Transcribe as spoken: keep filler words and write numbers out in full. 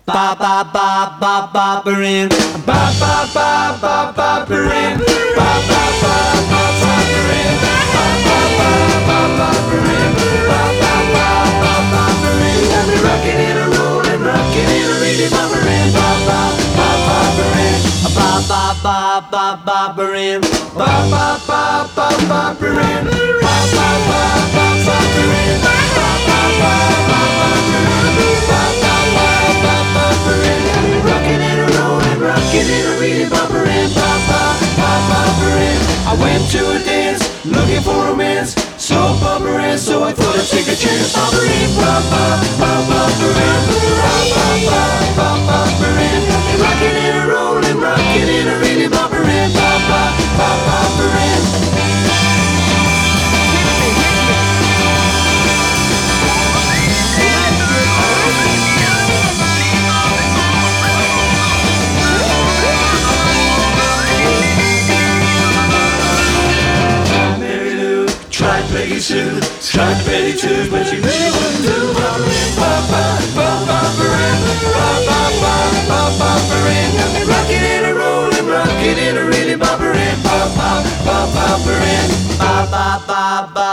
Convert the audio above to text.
ba ba ba ba ba barin, ba ba ba ba ba barin, ba ba ba ba ba barin, ba ba ba ba ba barin, ba ba ba ba ba barin. Got me rocking and a rolling, rocking and a really bobberin', ba ba ba ba barin, ba ba ba ba ba barin, ba ba ba ba ba barin, ba ba ba ba ba barin, ba ba ba ba ba barin. Rockin' and a rollin', rockin' and a really bopperin', ba ba ba bopperin'. I went to a dance looking for romance, so bopperin', so I thought I'd take a chance. Bopperin', ba ba ba bopperin', ba ba ba ba bopperin'. Rockin' and a rollin', rockin' and a really bopperin', ba ba ba bopperin'. Tried Peggy Sue, tried Betty too, but she really wouldn't do. Bopperin', ba ba ba bopperin', ba ba ba ba bopperin'. Got me rockin' and a rollin', rockin' and a really bopperin', ba ba ba bopperin', ba ba ba ba.